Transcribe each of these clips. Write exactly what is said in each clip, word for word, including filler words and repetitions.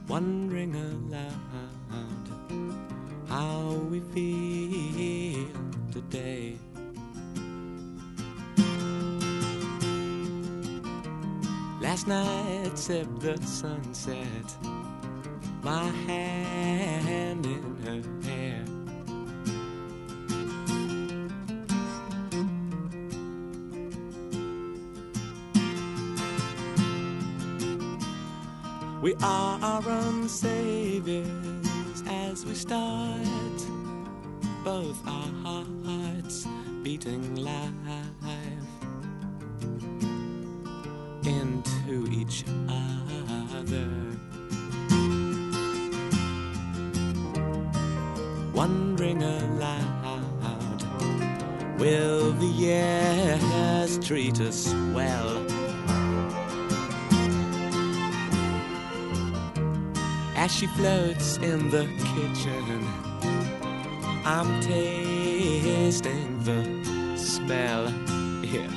wondering aloud how we feel today. Last night sipped the sunset, my hand in her hair. We are our own saviors as we start, both our hearts beating live into each other. Wondering aloud, will the years treat us well? As she floats in the kitchen, I'm tasting the smell. Yeah.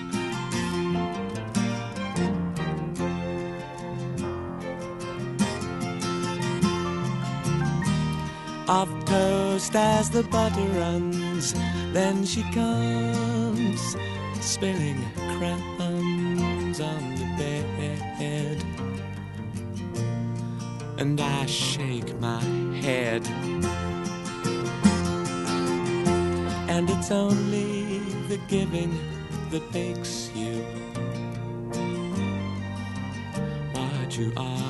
Of toast as the butter runs, then she comes spilling crumbs on the bed, and I shake my head. And it's only the giving that makes you what you are.